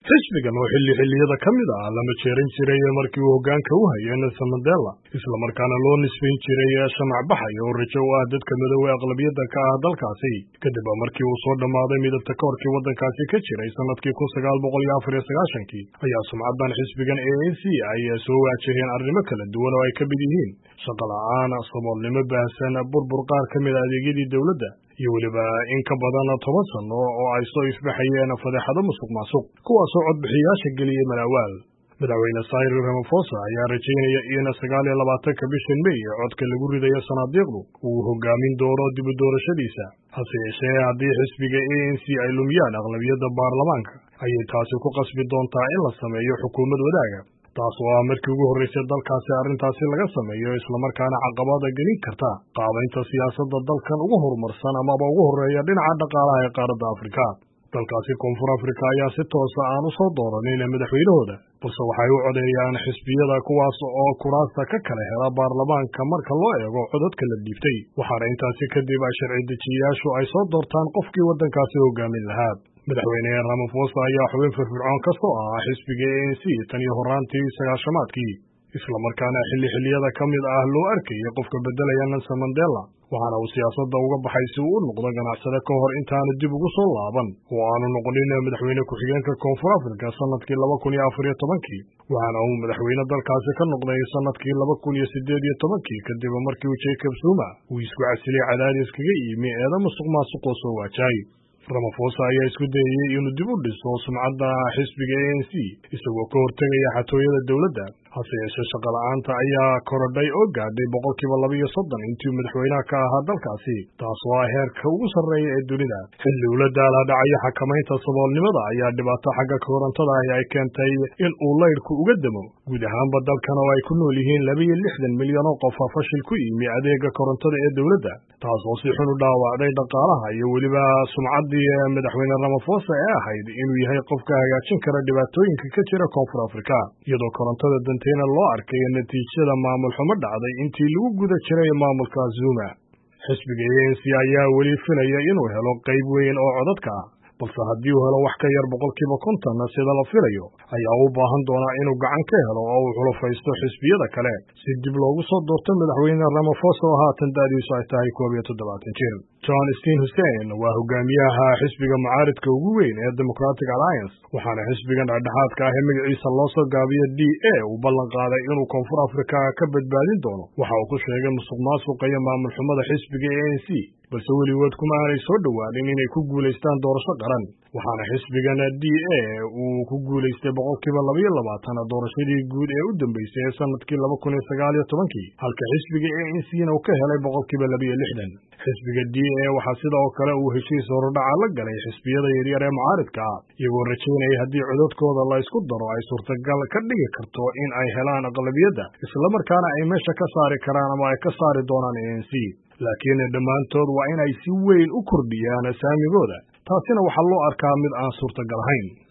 xisbigan oo xilliyada ka mid ah lama jeerin jiray markii uu hoggaanka u hayay Nelson Mandela isla markaana loo nisbayn jiray shamac baxay oo rajo u ah dadka madowga aqlabiyadda ka ah dalkaasi kadib markii uu soo dhamaaday midabta koorkii waddankaasi ka jiray sanadkii 1994 ayaa sumcadan xisbigan ANC ay soo waajaheen arrimo kala duwan oo ay ka mid yihiin shaqo la'aan, saboolnimo baahsan, burbur qaar ka mid ah adeegyadii dawladda iyo weliba in ka badan 10 sano oo ay soo ifbaxayeen fadeexado musuqmaasuq kuwaasoo codbixiyaasha geliyey malaawaal. madaxweyne Cyril Ramaphosa ayaa rajaynaya in 29 bishan May codka lagu ridayo sanaadiiqdu uu hogaamin doono dib u doorashadiisa hase yeeshee haddii xisbiga ANC ay lumiyaan aqlabiyadda baarlamaanka ayay taasi ku qasbi doontaa in la sameeyo xukuumad wadaaga taas oo ah markii ugu horreysay dalkaasi arrintaasi laga sameeyo islamarkaana caqabada gelin karta qaabaynta siyaasadda dalkan ugu horumarsan amaba ugu horreeya dhinaca dhaqaalaha ee qaaradda Afrika. dalkaasi koonfur Afrika ayaa si toosa aan u soo dooranin madaxweynahooda balse waxay u codeeyaan xisbiyada kuwaas oo kuraasta ka kala hela baarlamaanka marka loo eego codadka la dhiibtay waxaana intaasi kadib sharci dejiyayaashu ay soo doortaan qofkii waddankaasi hogaamin lahaa. madaxweyne Ramaphosa ayaa xubin firfircoon ka soo ah xisbiga ANC tan iyo horaantii 90-maadkii isla markaana xilliyada ka mid ah loo arkayay qofka bedelaya Nelson Mandela waxaana uu siyaasadda uga baxay si uu u noqdo ganacsade ka hor intaanu dib ugu soo laaban oo aanu noqonin madaxweyne ku-xigeenka koonfur Afrika sanadkii 2014 waxaana uu madaxweyne dalkaasi ka noqday sanadkii 2018 kadib markii uu Jacob Zuma uu isku casilay cadaadis kaga yimi eedo musuqmaasuq soo waajay. Ramaphosa ayaa isku dayay inuu dib u dhiso sumcadda xisbiga ANC isagoo ka hortagaya xatooyada dawladda hase yeeshee shaqo la'aanta ayaa korodhay oo gaadhay 32% intii madaxweynaha ka ahaa dalkaasi taasoo ah heerka ugu sarreeya ee dunida. xilli uu la daala dhacaya xakamaynta saboolnimada ayaa dhibaato xagga korontada ay keentay in uu laydhku uga damo guud ahaanba dalkan oo ay ku nool yihiin 62 milyan oo qof fashil ku yimi adeega korontada ee dawladda taasoo si xun u dhaawacday dhaqaalaha iyo weliba sumcaddii madaxweyne Ramaphosa ee ahayd inuu yahay qofka hagaajin kara dhibaatooyinka ka jira koonfur Afrika iyadoo korontada danteena loo arkay natiijada maamul xumo dhacday intii lagu guda jiray maamulka Zuma. xisbiga ANC ayaa weli filaya inuu helo qayb weyn oo codadka ah balse haddii uu helo wax ka yar 50% sida la filayo ayaa u baahan doonaa inuu gacan ka helo oo uu xulufaysto xisbiyada kale si dib loogu soo doorto madaxweyne Ramaphosa oo haatan da'diisu ay tahay 71 jir. John Steenhuisen waa hogaamiyaha xisbiga mucaaradka ugu weyn ee Democratic Alliance waxaana xisbigan dhexdhexaadka ah ee magaciisa loo soo gaabiyo DA uu ballan qaaday inuu koonfur Afrika ka badbaadin doono waxa uu ku sheegay musuqmaasuqa iyo maamul xumada xisbiga ANC balse weligood kuma aanay soo dhawaanin inay ku guulaystaan doorasho qaran waxaana xisbigan DA uu ku guulaystay 22% doorashadii guud ee u dambeysay ee sanadkii 2019 halka xisbiga ANC-na uu ka helay 62%. xisbiga DA waxaa sidoo kale uu heshiis hordhaca la galay xisbiyada yaryar ee mucaaradka ah iyagoo rajaynaya haddii codadkooda la isku daro ay suurtagal ka dhigi karto in ay helaan aqlabiyadda isla markaana ay meesha ka saari karaan ama ay ka saari doonaan ANC laakiin dhammaantood waa in ay si weyn u kordhiyaan saamigooda taasina waxaa loo arkaa mid aan suurtagal ahayn.